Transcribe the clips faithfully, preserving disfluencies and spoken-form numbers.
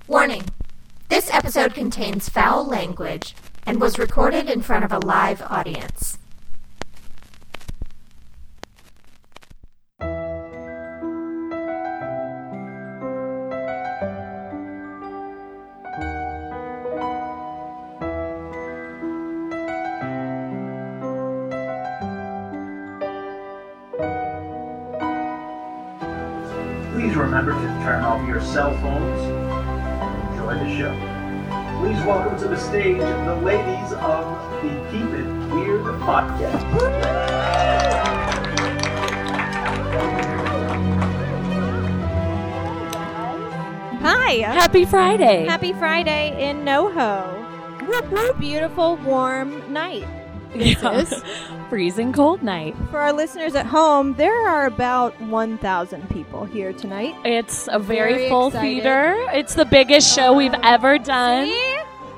Warning! This episode contains foul language and was recorded in front of a live audience. Please remember to turn off your cell phones and enjoy the show. Please welcome to the stage the ladies of the Keep It Weird podcast. Hi. Happy Friday. Happy Friday in NoHo. Beautiful, warm night. This Yeah. is. Freezing cold night. For our listeners at home, there are about one thousand people here tonight. It's a very, Very full excited. theater. It's the biggest show we've ever done. See?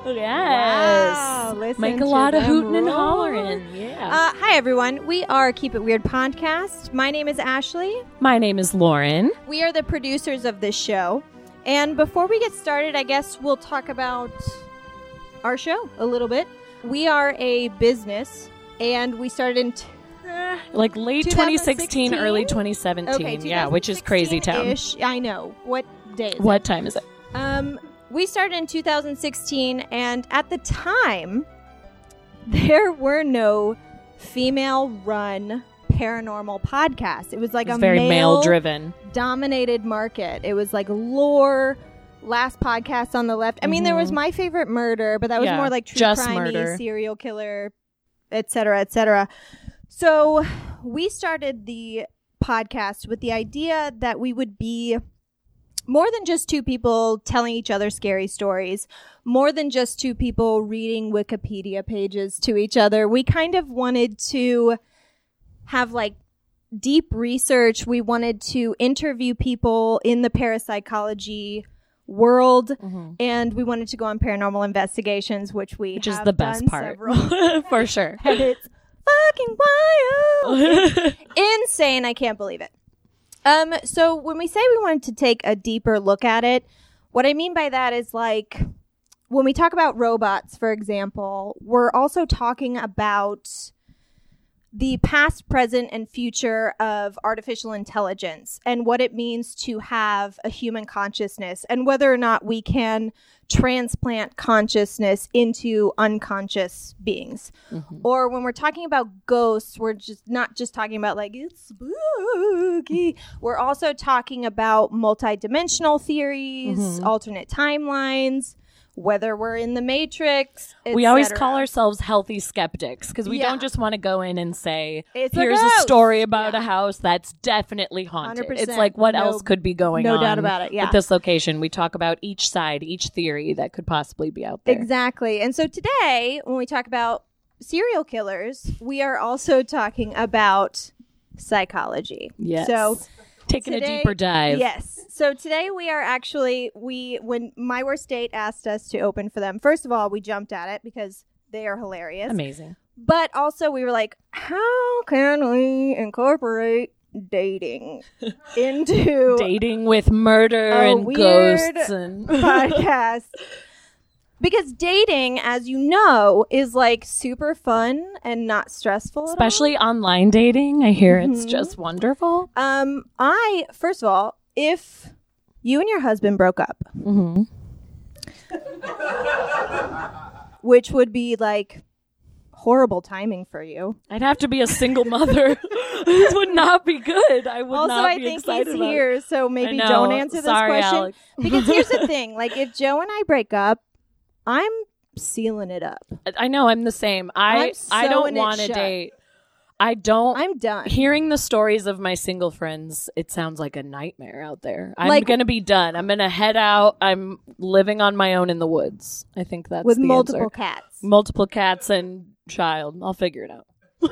Yes. Wow, listen Make a to lot of them hooting and roar. hollering. Yeah. Uh, hi, everyone. We are Keep It Weird podcast. My name is Ashley. My name is Lauren. We are the producers of this show. And before we get started, I guess we'll talk about our show a little bit. We are a business, and we started in... T- Like late twenty sixteen, twenty sixteen? early twenty seventeen. okay, Yeah, which is crazy town. Ish. I know. What day is it? What time is it? Um, we started in two thousand sixteen, and at the time, there were no female-run paranormal podcasts. It was like It's a very male male-driven. dominated market. It was like lore, last podcast on the left. I mean, there was My Favorite Murder, but that was Yeah, more like true just crime-y, murder. serial killer, et cetera, et cetera. So we started the podcast with the idea that we would be more than just two people telling each other scary stories, more than just two people reading Wikipedia pages to each other. We kind of wanted to have like deep research. We wanted to interview people in the parapsychology world, Mm-hmm. and we wanted to go on paranormal investigations, which we Which is have the best done part. several. For sure. And it's fucking wild. Insane. I can't believe it. Um, so when we say we wanted to take a deeper look at it, what I mean by that is like when we talk about robots, for example, we're also talking about the past, present, and future of artificial intelligence and what it means to have a human consciousness and whether or not we can transplant consciousness into unconscious beings. Mhm. Or when we're talking about ghosts, we're just not just talking about like it's spooky. We're also talking about multidimensional theories, Mhm. alternate timelines, whether we're in the Matrix. We always et call cetera. ourselves healthy skeptics because we Yeah. don't just want to go in and say, It's a here's a, ghost." story about Yeah. a house that's definitely haunted. one hundred percent. It's like, what No- else could be going no on doubt about it, yeah. with this location? We talk about each side, each theory that could possibly be out there. Exactly. And so today, when we talk about serial killers, we are also talking about psychology. Yes. So Taking today- a deeper dive. Yes. So today we are actually we when My Worst Date asked us to open for them. First of all, we jumped at it because they are hilarious. Amazing. But also we were like, how can we incorporate dating into Dating with murder A and weird ghosts and podcast? Because dating, as you know, is like super fun and not stressful at all. especially online dating. I hear it's Mhm. just wonderful. Um, I first of all, if you and your husband broke up, Mm-hmm. which would be like horrible timing for you. I'd have to be a single mother. This would not be good. I would Also, not I be think excited he's about it. here, so maybe I know. don't answer this Sorry, question. Alex. Because here's the thing: like, if Joe and I break up, I'm sealing it up. I know I'm the same. I I'm I don't sewing it want to shut. date. I don't. I'm done. Hearing the stories of my single friends, it sounds like a nightmare out there. I'm Like- gonna be done. I'm gonna head out. I'm living on my own in the woods. I think that's with the multiple answer. cats. multiple cats and child. I'll figure it out.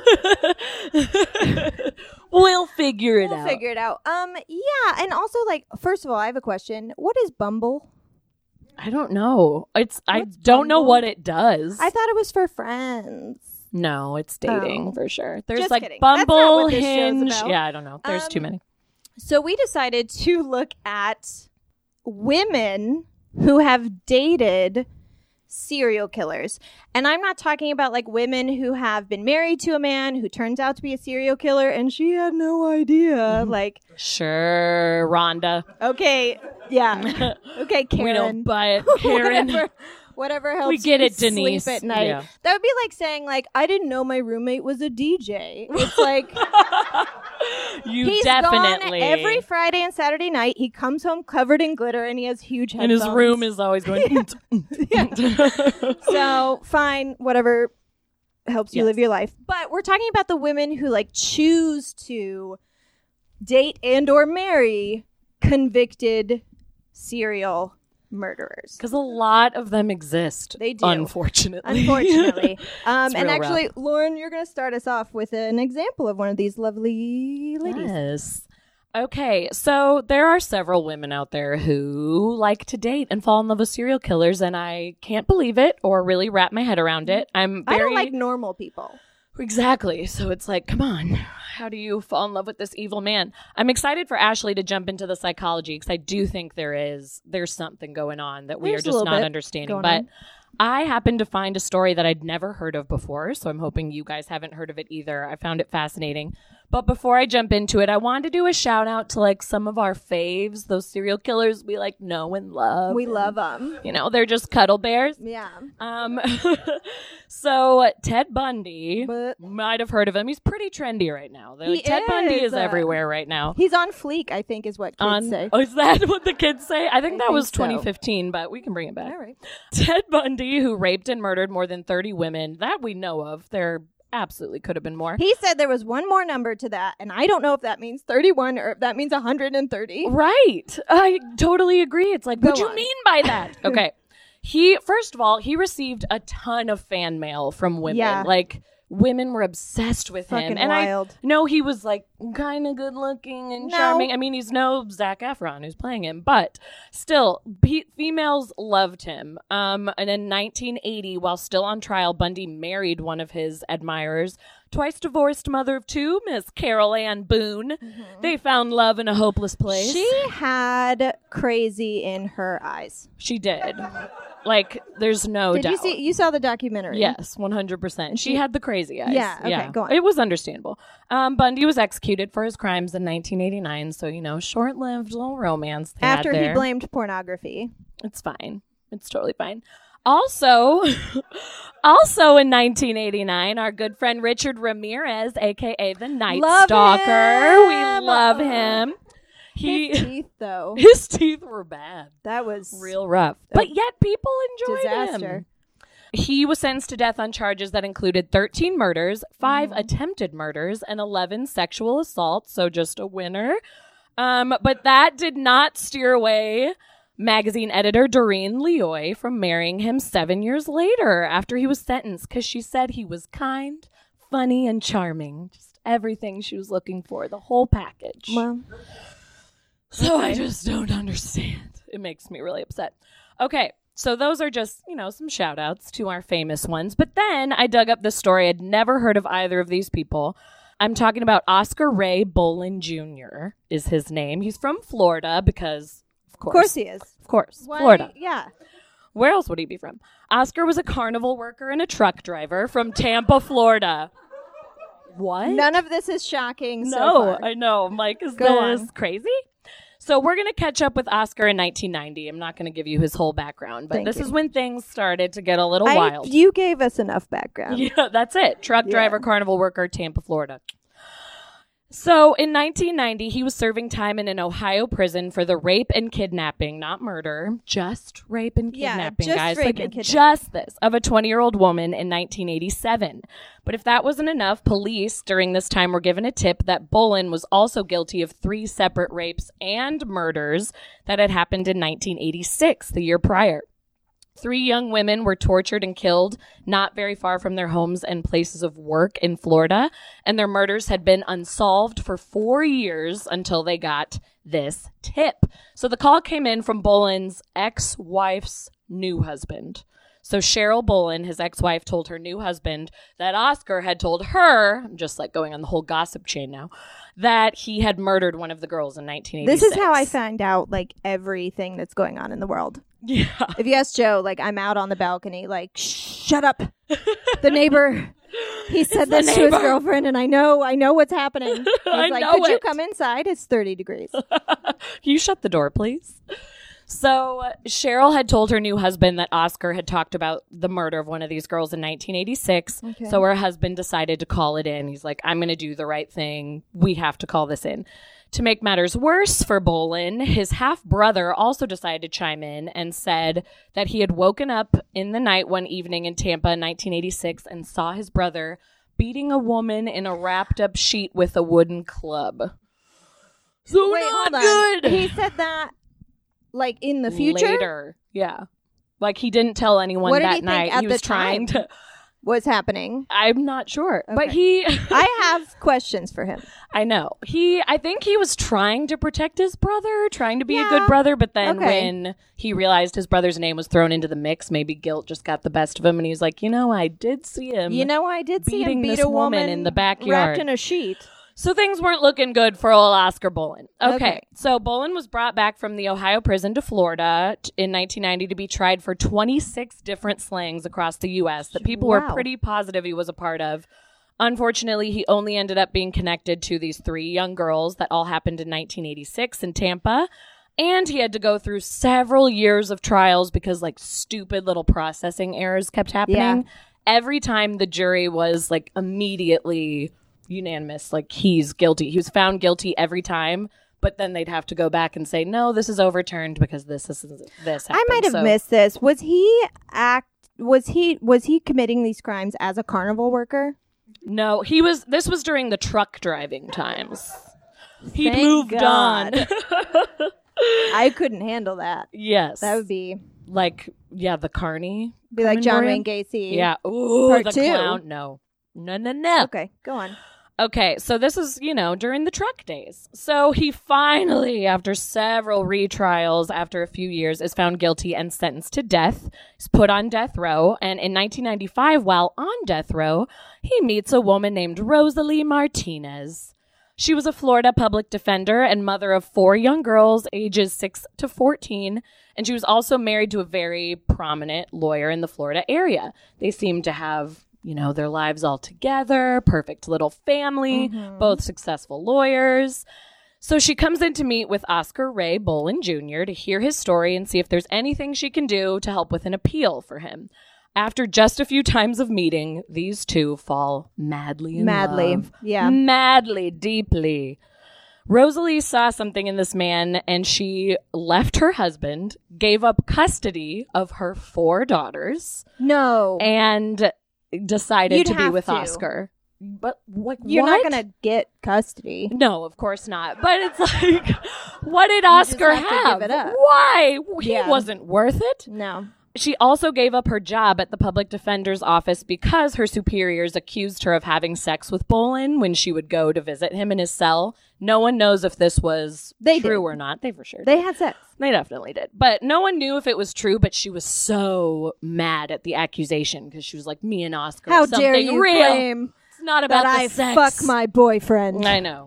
We'll figure it We'll out. figure it out. Um, yeah, and also like, first of all, I have a question. What is Bumble? I don't know. It's I What's don't know Bumble? what it does. I thought it was for friends. no, it's dating Oh. for sure. There's Just like kidding. That's not Bumble, what this show's Hinge. about. Yeah, I don't know. There's too Um, many. So we decided to look at women who have dated serial killers. And I'm not talking about like women who have been married to a man who turns out to be a serial killer and she had no idea. Like, Sure, Rhonda. okay, yeah. Okay, Karen. We don't buy it, Karen. whatever, whatever helps We get you it, Denise. sleep at night. Yeah. That would be like saying like, I didn't know my roommate was a D J. It's like... You He's definitely. gone every Friday and Saturday night. He comes home covered in glitter and he has huge and headphones. his room is always going. So fine, whatever helps you Yes. live your life. But we're talking about the women who like choose to date and or marry convicted serial murderers. Because a lot of them exist. They do. Unfortunately. Unfortunately. Um, It's and real actually, Lauren, you're going to start us off with an example of one of these lovely ladies. Yes. Okay, so there are several women out there who like to date and fall in love with serial killers, and I can't believe it or really wrap my head around it. I'm very I don't like normal people. Exactly. So it's like, come on, how do you fall in love with this evil man? I'm excited for Ashley to jump into the psychology because I do think there is there's something going on that we There's a are just little not bit understanding. going But on. I happened to find a story that I'd never heard of before, so I'm hoping you guys haven't heard of it either. I found it fascinating. But before I jump into it, I wanted to do a shout out to like some of our faves, those serial killers we like know and love. We And, love them. You know, they're just cuddle bears. Yeah. Um, so Ted Bundy, But- might have heard of him. He's pretty trendy right now. They're He like, Ted Bundy is, is uh, everywhere right now. He's on fleek, I think, is what kids On, say. oh, is that what the kids say? I think I that think was so. twenty fifteen, but we can bring it back. All right. Ted Bundy, who raped and murdered more than thirty women, that we know of. There absolutely could have been more. He said there was one more number to that, and I don't know if that means thirty-one or if that means one hundred thirty. Right. I totally agree. It's like, Go what do you on. mean by that? Okay. He, first of all, he received a ton of fan mail from women. Yeah. Like, women were obsessed with him. Fucking And wild. I know he was, like, kind of good looking and No. charming. I mean, he's no Zac Efron who's playing him. But still, pe- females loved him. Um, and in nineteen eighty, while still on trial, Bundy married one of his admirers. Twice divorced mother of two, Miss Carol Ann Boone. They found love in a hopeless place. She had crazy in her eyes. She did. Like, there's no Did doubt. you see? You saw the documentary? Yes, one hundred percent. She she- had the crazy eyes. Yeah, okay, go on. It was understandable. Um, Bundy was executed for his crimes in nineteen eighty-nine, so, you know, short-lived little romance they After had he there. blamed pornography. It's fine. It's totally fine. Also, also in nineteen eighty-nine, our good friend Richard Ramirez, a k a the Night Love Stalker. him! We love him. He, His teeth, though. his teeth were bad. That was Real rough. But yet people enjoyed disaster. him. He was sentenced to death on charges that included thirteen murders, five Mm-hmm. attempted murders, and eleven sexual assaults, so just a winner. Um, but that did not steer away magazine editor Doreen Leoy from marrying him seven years later after he was sentenced because she said he was kind, funny, and charming. Just everything she was looking for, the whole package. Well, So I just don't understand. It makes me really upset. Okay, so those are just, you know, some shout outs to our famous ones. But then I dug up this story. I'd never heard of either of these people. I'm talking about Oscar Ray Bolin Junior is his name. He's from Florida because, of of course. course he is. Of course. Why- Florida. Yeah. Where else would he be from? Oscar was a carnival worker and a truck driver from Tampa, Florida. What? None of this is shocking so No, far. I know. I'm like, is Go this on. crazy? So we're going to catch up with Oscar in nineteen ninety. I'm not going to give you his whole background, but Thank this you. is when things started to get a little I- wild. You gave us enough background. Yeah, that's it. Truck Yeah. driver, carnival worker, Tampa, Florida. So in nineteen ninety, he was serving time in an Ohio prison for the rape and kidnapping, not murder, just rape and Yeah, kidnapping, just guys. rape Like and kidnapping. just this of a twenty-year-old woman in nineteen eighty-seven. But if that wasn't enough, police during this time were given a tip that Bolin was also guilty of three separate rapes and murders that had happened in nineteen eighty-six, the year prior. Three young women were tortured and killed not very far from their homes and places of work in Florida, and their murders had been unsolved for four years until they got this tip. So the call came in from Bolin's ex-wife's new husband. So Cheryl Bolin, his ex-wife, told her new husband that Oscar had told her, I'm just like going on the whole gossip chain now, that he had murdered one of the girls in nineteen eighty-six. This is how I found out like everything that's going on in the world. Yeah. If you ask Joe, like, I'm out on the balcony, like, shut up. The neighbor, he said this to his girlfriend, and I know, I know what's happening. He's I like, know could you it. come inside? It's thirty degrees. Can you shut the door, please? So uh, Cheryl had told her new husband that Oscar had talked about the murder of one of these girls in nineteen eighty-six. Okay. So her husband decided to call it in. He's like, I'm going to do the right thing. We have to call this in. To make matters worse for Bolin, his half-brother also decided to chime in and said that he had woken up in the night one evening in Tampa in nineteen eighty-six and saw his brother beating a woman in a wrapped-up sheet with a wooden club. So Wait, not hold on. good. He said that, like, in the future? Later. Yeah. Like, he didn't tell anyone What did that he think night. at He was the trying time? to... What's happening? I'm not sure. But Okay. he... I have questions for him. I know. He, I think he was trying to protect his brother, trying to be a Yeah. good brother, but then Okay. when he realized his brother's name was thrown into the mix, maybe guilt just got the best of him, and he was like, you know, I did see him. You know, I did see him beating beat this a woman woman in the backyard. wrapped in a sheet. So things weren't looking good for old Oscar Bolin. Okay. Okay. So Bolin was brought back from the Ohio prison to Florida t- in nineteen ninety to be tried for twenty-six different slayings across the U S that people were Wow. pretty positive he was a part of. Unfortunately, he only ended up being connected to these three young girls that all happened in nineteen eighty-six in Tampa. And he had to go through several years of trials because, like, stupid little processing errors kept happening. Yeah. Every time the jury was, like, immediately unanimous, like, he's guilty. He was found guilty every time, but then they'd have to go back and say, no, this is overturned because this is this happened. I might have So- missed this. Was he act? Was he was he committing these crimes as a carnival worker? No, he was. This was during the truck driving times. He'd Thank moved God. on. I couldn't handle that. Yes, That would be like yeah, the carny. be like coming John for Wayne him. Gacy. Yeah. Ooh, Part the two. clown. No, no, no, no. Okay, go on. Okay, so this is, you know, during the truck days. So he finally, after several retrials, after a few years, is found guilty and sentenced to death. He's put on death row. And in nineteen ninety-five, while on death row, he meets a woman named Rosalie Martinez. She was a Florida public defender and mother of four young girls, ages six to fourteen. And she was also married to a very prominent lawyer in the Florida area. They seemed to have, you know, their lives all together, perfect little family, both successful lawyers. So she comes in to meet with Oscar Ray Bolin Junior to hear his story and see if there's anything she can do to help with an appeal for him. After just a few times of meeting, these two fall madly in Madly, love. yeah. Madly, deeply. Rosalie saw something in this man and she left her husband, gave up custody of her four daughters, No, and decided You'd to be have with to. Oscar. But like, you're what? not gonna get custody. No, of course not. But it's like, what did just Oscar have to have? give it up. Why? He Yeah. wasn't worth it. No. She also gave up her job at the public defender's office because her superiors accused her of having sex with Bolin when she would go to visit him in his cell. No one knows if this was They true did. or not. They for sure They did. had sex. They definitely did. But no one knew if it was true, but she was so mad at the accusation because she was like, me and Oscar How have something dare you real. claim It's not about that the I sex. fuck my boyfriend? I know.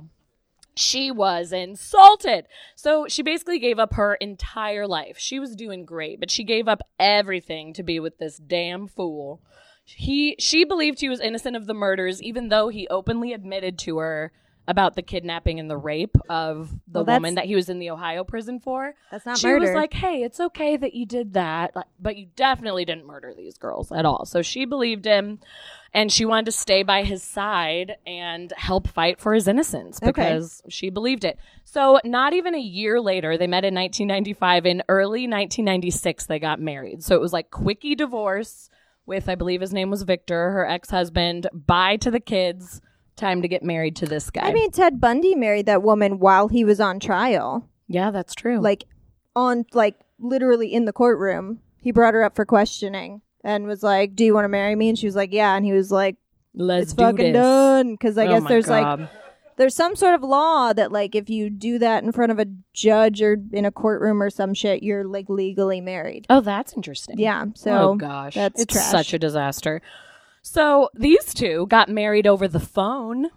She was insulted. So she basically gave up her entire life. She was doing great, but she gave up everything to be with this damn fool. He, she believed he was innocent of the murders, even though he openly admitted to her about the kidnapping and the rape of the Well, that's- woman that he was in the Ohio prison for. That's not she murder. was like, hey, it's okay that you did that, like, but you definitely didn't murder these girls at all. So she believed him, and she wanted to stay by his side and help fight for his innocence Okay. because she believed it. So not even a year later, they met in nineteen ninety-five. In early nineteen ninety-six, they got married. So it was like quickie divorce with, I believe his name was Victor, her ex-husband. Bye to the kids. Time to get married to this guy. I mean, Ted Bundy married that woman while he was on trial. yeah, that's true. Like, on, like, literally in the courtroom. He brought her up for questioning and was like, do you want to marry me? And she was like, yeah. And he was like, let's it's do fucking this. done. Because I Oh guess my there's, like, God. there's some sort of law that, like, if you do that in front of a judge or in a courtroom or some shit, you're, like, legally married. Oh, that's interesting. Yeah. So, oh gosh, that's it's trash. such a disaster. So these two got married over the phone,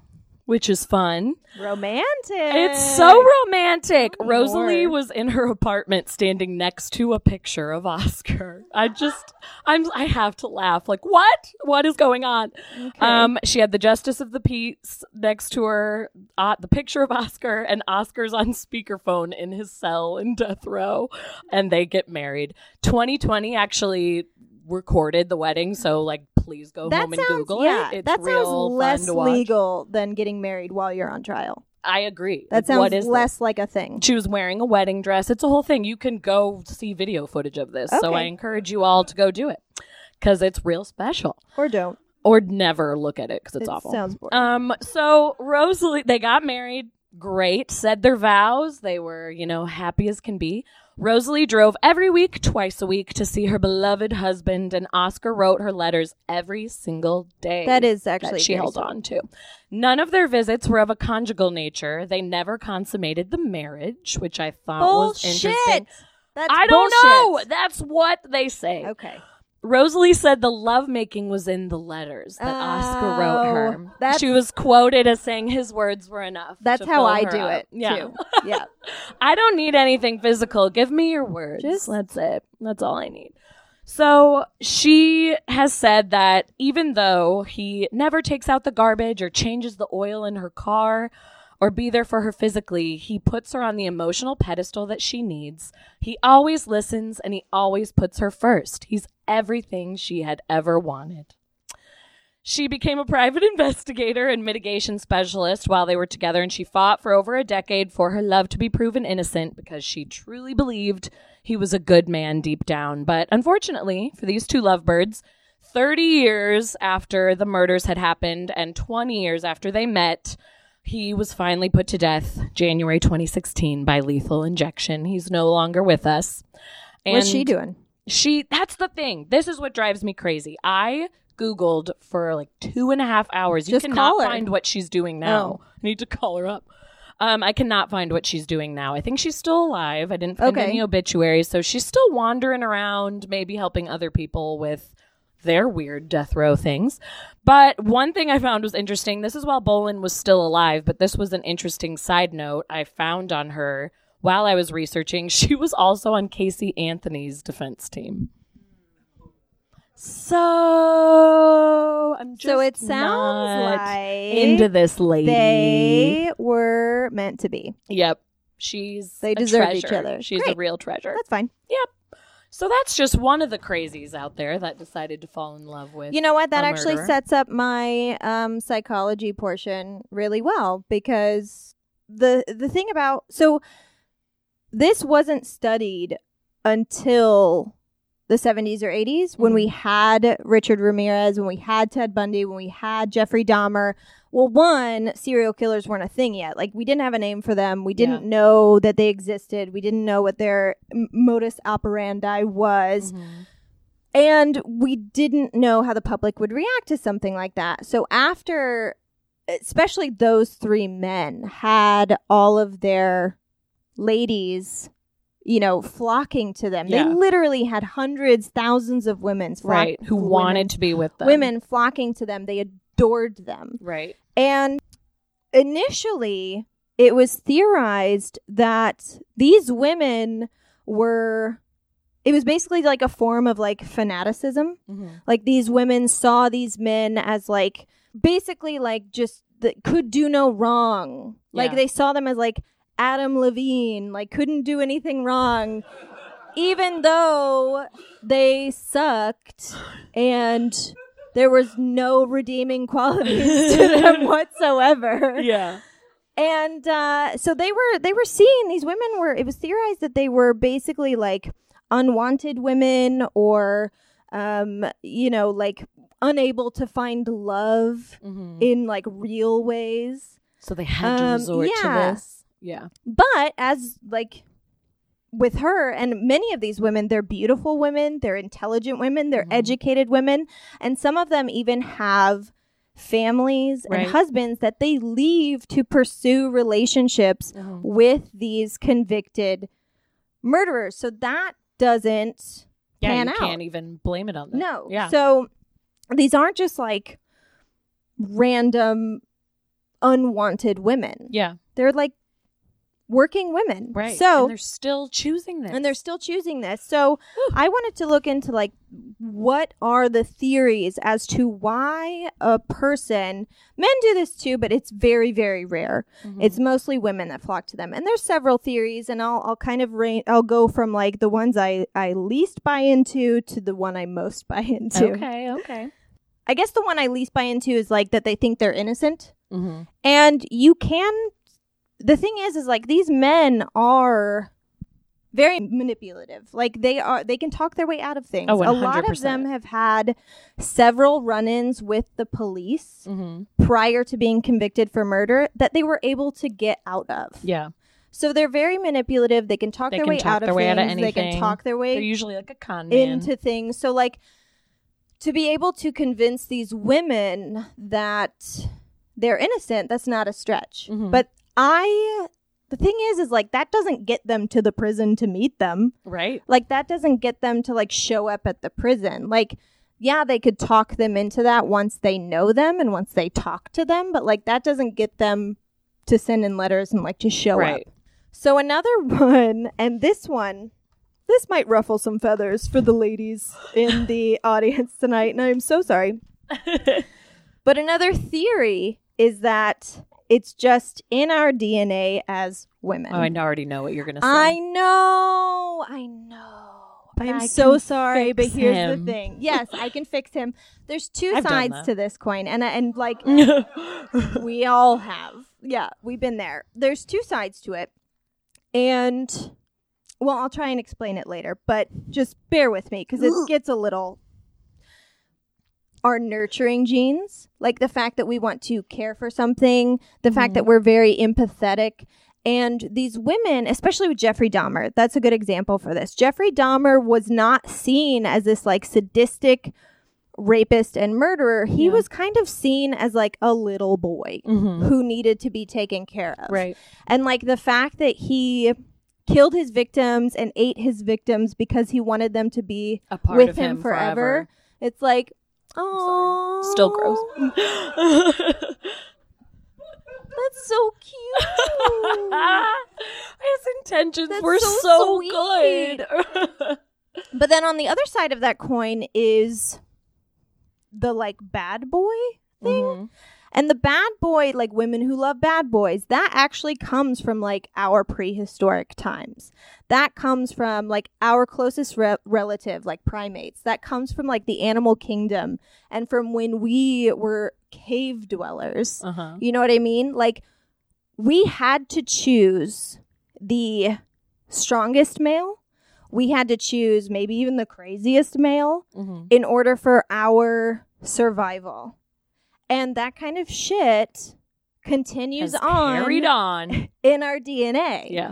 which is fun. Romantic. It's so romantic. More. Rosalie was in her apartment standing next to a picture of Oscar. I just, I'm, I have to laugh. Like, what? What is going on? Okay. Um, she had the Justice of the Peace next to her, uh, the picture of Oscar, and Oscar's on speakerphone in his cell in death row, and they get married. twenty twenty actually recorded the wedding, so like please go that home and sounds, Google yeah, it. It's that real sounds fun less to watch. legal than getting married while you're on trial. I agree. That Like, sounds what is less this? like a thing. She was wearing a wedding dress. It's a whole thing. You can go see video footage of this. So Okay. I encourage you all to go do it because it's real special. Or don't. Or never look at it because it's It awful. sounds boring. Um. So Rosalie, they got married. Great. Said their vows. They were, you know, happy as can be. Rosalie drove every week, twice a week, to see her beloved husband, and Oscar wrote her letters every single day. That is actually that she very held sweet. on to. None of their visits were of a conjugal nature. They never consummated the marriage, which I thought was interesting. Bullshit. That's I don't bullshit. know. That's what they say. Okay. Rosalie said the lovemaking was in the letters that Oscar wrote Oh, her. that's- She was quoted as saying his words were enough. That's to how fill I her do up. it, Yeah. too. Yeah. I don't need anything physical. Give me your words. Just- That's it. That's all I need. So she has said that even though he never takes out the garbage or changes the oil in her car or be there for her physically, he puts her on the emotional pedestal that she needs. He always listens and he always puts her first. He's everything she had ever wanted. She became a private investigator and mitigation specialist while they were together, and she fought for over a decade for her love to be proven innocent because she truly believed he was a good man deep down. But unfortunately for these two lovebirds, thirty years after the murders had happened and twenty years after they met, he was finally put to death January twenty sixteen by lethal injection. He's no longer with us. And What's she doing? She, that's the thing. This is what drives me crazy. I Googled for like two and a half hours. You Just cannot call her. find what she's doing now. Oh. I need to call her up. Um, I cannot find what she's doing now. I think she's still alive. I didn't find Okay. any obituaries. So she's still wandering around, maybe helping other people with their weird death row things. But one thing I found was interesting. This is while Bolin was still alive, but this was an interesting side note I found on her while I was researching. She was also on Casey Anthony's defense team. So I'm just So it sounds not like into this lady. They were meant to be. Yep. She's They a deserve each treasure. other. She's a Great. real treasure. That's fine. Yep. So that's just one of the crazies out there that decided to fall in love with. You know what? That a actually murderer. sets up my um, psychology portion really well, because the the thing about so this wasn't studied until the seventies or eighties when we had Richard Ramirez, when we had Ted Bundy, when we had Jeffrey Dahmer. Well, one, serial killers weren't a thing yet. Like, we didn't have a name for them. We didn't Yeah. know that they existed. We didn't know what their m- modus operandi was. Mhm. And we didn't know how the public would react to something like that. So after, especially those three men had all of their ladies, you know, flocking to them. Yeah. They literally had hundreds, thousands of women, flock- Right. Who women- wanted to be with them. women flocking to them. They adored them. Right. And initially, it was theorized that these women were, it was basically like a form of like fanaticism. Mm-hmm. Like, these women saw these men as like, basically like just that could do no wrong. Like, Yeah. they saw them as like Adam Levine, like couldn't do anything wrong, even though they sucked and there was no redeeming qualities to them whatsoever. Yeah. And uh, so they were they were seeing these women were, it was theorized that they were basically like unwanted women, or um, you know, like unable to find love Mm-hmm. in like real ways. So they had to Um, resort yeah. to this. Yeah. But as like with her and many of these women, they're beautiful women, they're intelligent women, they're Mhm. educated women, and some of them even have families Right. and husbands that they leave to pursue relationships Mhm. with these convicted murderers. So that doesn't Yeah, pan you out. can't even blame it on them. No. Yeah. So these aren't just like random unwanted women. Yeah. They're like working women. Right. So and they're still choosing this. And they're still choosing this. So I wanted to look into like what are the theories as to why a person, men do this too, but it's very, very rare. Mm-hmm. It's mostly women that flock to them. And there's several theories, and I'll I'll kind of ra- I'll go from like the ones I, I least buy into to the one I most buy into. Okay, okay. I guess the one I least buy into is like that they think they're innocent. Mm-hmm. And you can, the thing is, is like these men are very manipulative. Like they are, they can talk their way out of things. Oh, one hundred percent. A lot of them have had several run-ins with the police mm-hmm. prior to being convicted for murder that they were able to get out of. Yeah. So they're very manipulative. They can talk they their can way talk out their of way things. Out of anything. They can talk their way. They're usually like a con man. Into things. So like to be able to convince these women that they're innocent, that's not a stretch. Mm-hmm. But I, the thing is, is like that doesn't get them to the prison to meet them. Right. Like that doesn't get them to like show up at the prison. Like, yeah, they could talk them into that once they know them and once they talk to them. But like that doesn't get them to send in letters and like to show right. up. So another one, and this one, this might ruffle some feathers for the ladies in the audience tonight, and I'm so sorry. But another theory is that it's just in our D N A as women. Oh, I already know what you're going to say. I know. I know. But I'm I so can sorry, but fix here's him. the thing. Yes, I can fix him. There's two I've done sides that. to this coin, and and like we all have. Yeah, we've been there. There's two sides to it. And well, I'll try and explain it later, but just bear with me because it gets a little. Our nurturing genes, like the fact that we want to care for something, the mm-hmm. fact that we're very empathetic. And these women, especially with Jeffrey Dahmer, that's a good example for this. Jeffrey Dahmer was not seen as this like sadistic rapist and murderer. He yeah. was kind of seen as like a little boy mm-hmm. who needed to be taken care of. Right. And like the fact that he killed his victims and ate his victims because he wanted them to be a part with of him, him forever. forever. It's like, oh, still gross. That's so cute. His intentions That's were so, so sweet. good. But then on the other side of that coin is the like bad boy thing. Mm-hmm. And the bad boy, like women who love bad boys, that actually comes from like our prehistoric times. That comes from like our closest re- relative, like primates. That comes from like the animal kingdom and from when we were cave dwellers. Uh-huh. You know what I mean? Like we had to choose the strongest male. We had to choose maybe even the craziest male mm-hmm. in order for our survival. And that kind of shit continues Has on, carried on in our D N A. Yeah.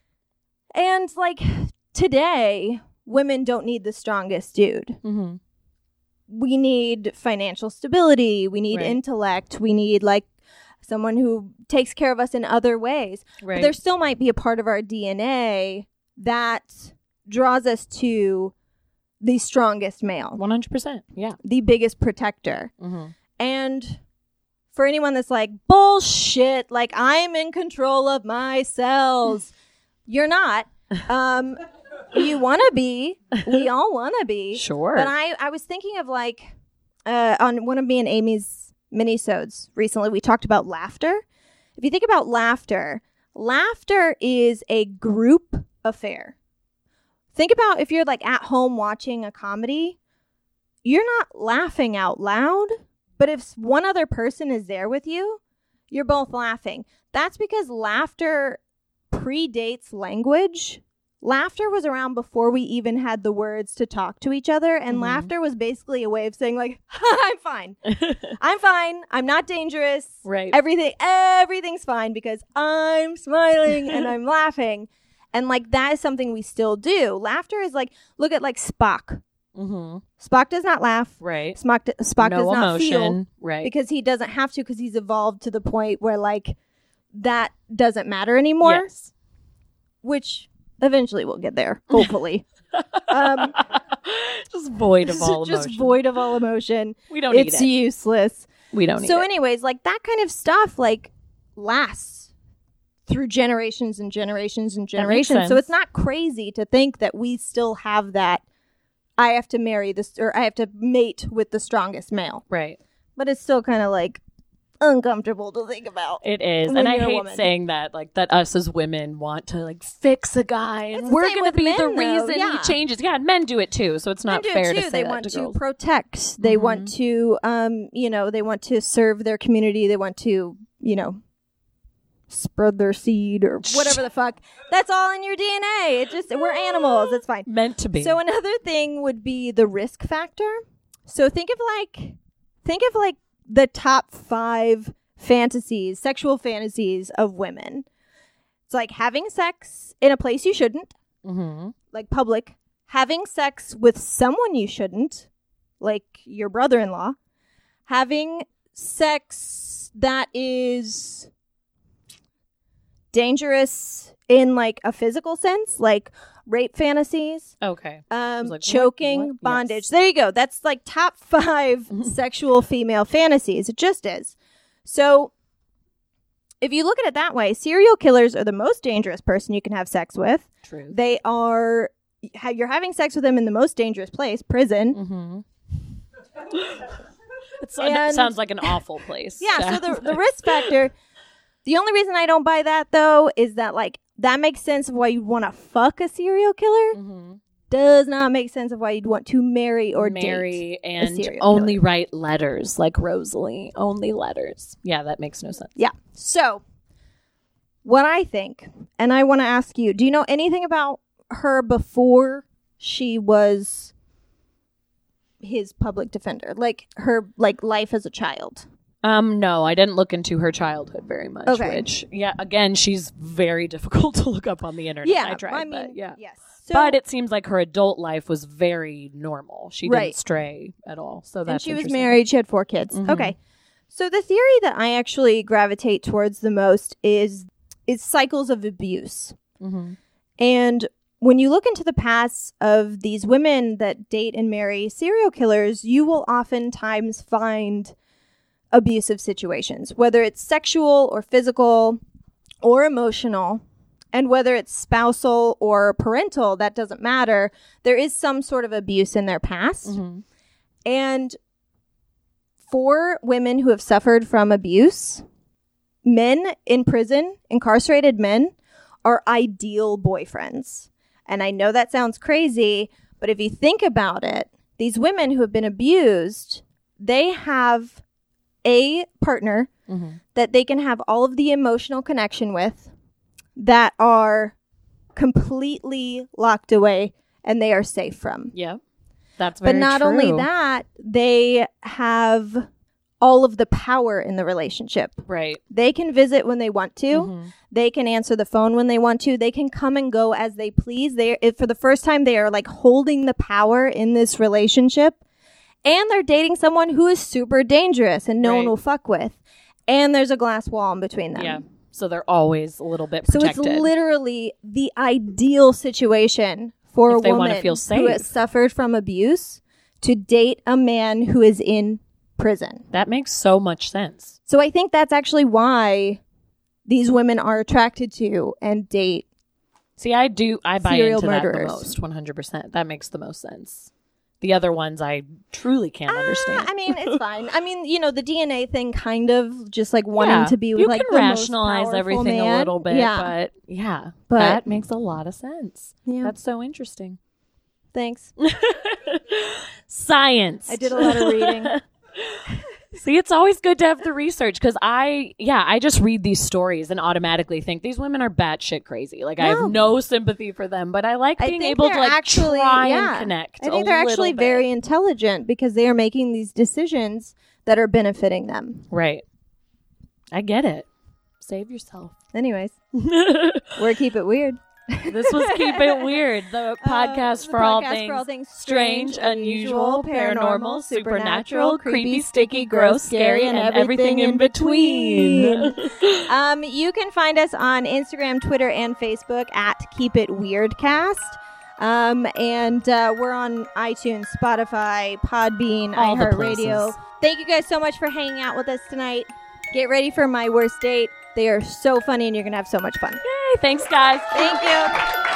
And like today, women don't need the strongest dude. Mm-hmm. We need financial stability. We need right. intellect. We need like someone who takes care of us in other ways. Right. But there still might be a part of our D N A that draws us to the strongest male. one hundred percent. Yeah. The biggest protector. Mm-hmm. And for anyone that's like, bullshit, like I'm in control of my cells, you're not. Um, you want to be. We all want to be. Sure. But I, I was thinking of like, uh, on one of me and Amy's minisodes recently, we talked about laughter. If you think about laughter, laughter is a group affair. Think about if you're like at home watching a comedy, you're not laughing out loud. But if one other person is there with you, you're both laughing. That's because laughter predates language. Laughter was around before we even had the words to talk to each other. And mm-hmm. laughter was basically a way of saying like, I'm fine. I'm fine. I'm not dangerous. Right. Everything, everything's fine because I'm smiling and I'm laughing. And like that is something we still do. Laughter is like, look at like Spock. Mm-hmm. Spock does not laugh. Right. Spock, d- Spock no does not emotion. feel. Right. Because he doesn't have to because he's evolved to the point where like that doesn't matter anymore. Yes. Which eventually we'll get there, hopefully. um, just void of all just emotion. void of all emotion. We don't it's need it. It's useless. We don't need So it. anyways, like that kind of stuff like lasts through generations and generations and makes generations. So sense. it's not crazy to think that we still have that I have to marry this or I have to mate with the strongest male. Right. But it's still kind of like uncomfortable to think about. It is. when And I you're a hate woman. saying that, like, that us as women want to, like, fix a guy. And It's the we're same going to with be men, the though, reason yeah. he changes. Yeah, and men do it too. So it's not Men do fair it to too. say They that want to to girls. protect. They Mhm. want to, um, you know, they want to serve their community. They want to, you know, spread their seed or whatever the fuck. That's all in your D N A. It just we're animals. It's fine. Meant to be. So another thing would be the risk factor. So think of like, think of like the top five fantasies, sexual fantasies of women. It's like having sex in a place you shouldn't, mm-hmm. like public, having sex with someone you shouldn't, like your brother-in-law, having sex that is dangerous in like a physical sense, like rape fantasies, Okay. um, was like, what- choking, what? bondage. Yes. There you go. That's like top five sexual female fantasies. It just is. So if you look at it that way, serial killers are the most dangerous person you can have sex with. True. They are, ha- you're having sex with them in the most dangerous place, prison. Mm-hmm. It so- And- sounds like an awful place. Yeah, to so have the, the sex. risk factor, the only reason I don't buy that, though, is that, like, that makes sense of why you'd want to fuck a serial killer. Mhm. Does not make sense of why you'd want to marry or marry date. and serial only killer. write letters like Rosalie. Only letters. Yeah, that makes no sense. Yeah. So, what I think, and I want to ask you, do you know anything about her before she was his public defender? Like her like life as a child? Um, no, I didn't look into her childhood very much. Okay. Which, yeah, again, she's very difficult to look up on the internet. Yeah, I tried, I mean, but yeah. yes. So, but it seems like her adult life was very normal. She Right. didn't stray at all. So that's and she was interesting. married. She had four kids. Mhm. Okay. So the theory that I actually gravitate towards the most is is cycles of abuse. Mhm. And when you look into the past of these women that date and marry serial killers, you will oftentimes find abusive situations, whether it's sexual or physical or emotional. And whether it's spousal or parental, that doesn't matter. There is some sort of abuse in their past. Mhm. And for women who have suffered from abuse, men in prison, incarcerated men, are ideal boyfriends. And I know that sounds crazy, but if you think about it, these women who have been abused, they have a partner Mhm. that they can have all of the emotional connection with, that are completely locked away and they are safe from. Yeah. That's But very not true. only that, they have all of the power in the relationship. Right. They can visit when they want to. Mhm. They can answer the phone when they want to. They can come and go as they please. They, if for the first time, they are like holding the power in this relationship. And they're dating someone who is super dangerous and no one Right. will fuck with. And there's a glass wall in between them. Yeah. So they're always a little bit So protected. it's literally the ideal situation for If a they wanna woman feel who has safe. suffered from abuse to date a man who is in prison. That makes so much sense. So I think that's actually why these women are attracted to and date. See, I do. I buy Serial into that murderers. the most, one hundred percent. That makes the most sense. The other ones, I truly can't understand. I mean, it's fine. I mean, you know, the D N A thing kind of just like wanting Yeah, to be with you like can the rationalize most powerful everything man. a little bit, Yeah. but yeah, But- that makes a lot of sense. Yeah. That's so interesting. Thanks. Science. I did a lot of reading. See, it's always good to have the research because I, yeah, I just read these stories and automatically think these women are batshit crazy. Like I No. have no sympathy for them, but I like I being think able to they're like actually, try yeah. and connect. I think a they're little actually bit. very intelligent because they are making these decisions that are benefiting them. right. I get it. Save yourself. Anyways, this we're Keep It Weird. was Keep It Weird, the podcast, Uh, the for, all podcast things for all things strange, unusual, paranormal, supernatural, creepy, sticky, gross, scary, and everything in between. um, you can find us on Instagram, Twitter, and Facebook at Keep It Weirdcast. Um, and uh, we're on iTunes, Spotify, Podbean, All the iHeartRadio. places. Thank you guys so much for hanging out with us tonight. Get ready for My Worst Date. They are so funny, and you're going to have so much fun. Yay, thanks, guys. Thank you.